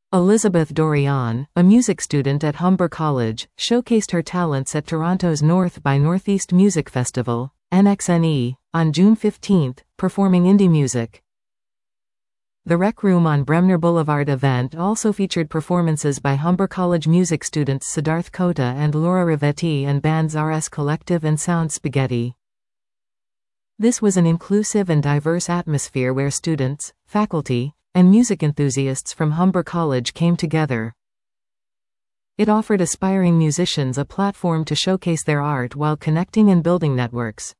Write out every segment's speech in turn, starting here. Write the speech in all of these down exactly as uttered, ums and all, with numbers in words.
Elizabeth Dorion, a music student at Humber College, showcased her talents at Toronto's North by Northeast Music Festival, N X N E, on June fifteenth, performing indie music. The Rec Room on Bremner Boulevard event also featured performances by Humber College music students Siddharth Kota and Laura Rivetti and bands R S Collective and Sound Spaghetti. This was an inclusive and diverse atmosphere where students, faculty, and music enthusiasts from Humber College came together. It offered aspiring musicians a platform to showcase their art while connecting and building networks.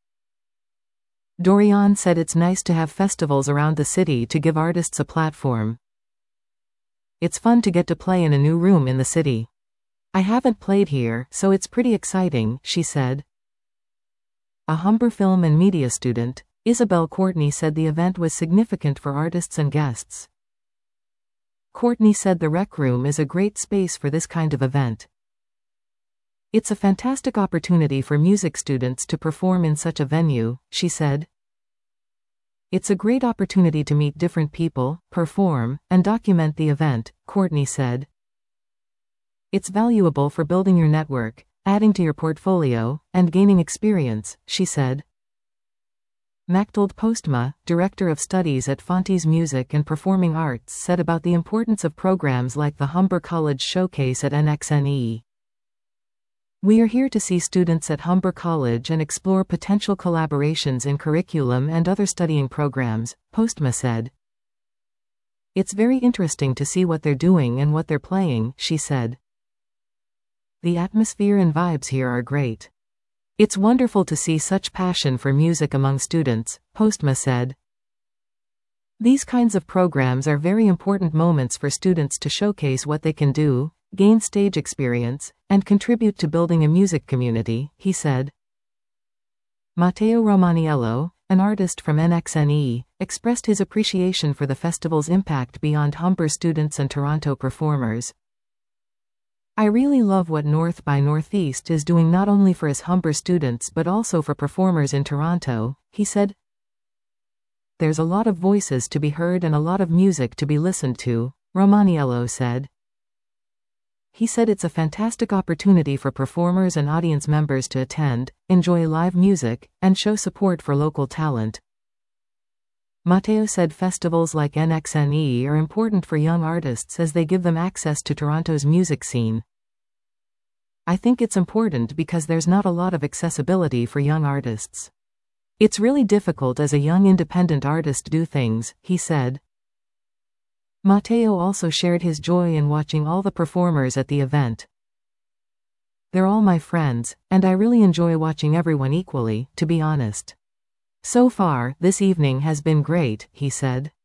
Dorion said it's nice to have festivals around the city to give artists a platform. It's fun to get to play in a new room in the city. I haven't played here, so it's pretty exciting, she said. A Humber film and media student, Isabel Courtney, said the event was significant for artists and guests. Courtney said the Rec Room is a great space for this kind of event. It's a fantastic opportunity for music students to perform in such a venue, she said. It's a great opportunity to meet different people, perform, and document the event, Courtney said. It's valuable for building your network, adding to your portfolio, and gaining experience, she said. Machteld Postma, Director of Studies at Fontes Music and Performing Arts, said about the importance of programs like the Humber College Showcase at N X N E. We are here to see students at Humber College and explore potential collaborations in curriculum and other studying programs, Postma said. It's very interesting to see what they're doing and what they're playing, she said. The atmosphere and vibes here are great. It's wonderful to see such passion for music among students, Postma said. These kinds of programs are very important moments for students to showcase what they can do, gain stage experience, and contribute to building a music community, he said. Matteo Romaniello, an artist from N X N E, expressed his appreciation for the festival's impact beyond Humber students and Toronto performers. I really love what North by Northeast is doing not only for his Humber students but also for performers in Toronto, he said. There's a lot of voices to be heard and a lot of music to be listened to, Romaniello said. He said it's a fantastic opportunity for performers and audience members to attend, enjoy live music, and show support for local talent. Matteo said festivals like N X N E are important for young artists as they give them access to Toronto's music scene. I think it's important because there's not a lot of accessibility for young artists. It's really difficult as a young independent artist to do things, he said. Matteo also shared his joy in watching all the performers at the event. They're all my friends, and I really enjoy watching everyone equally, to be honest. So far, this evening has been great, he said.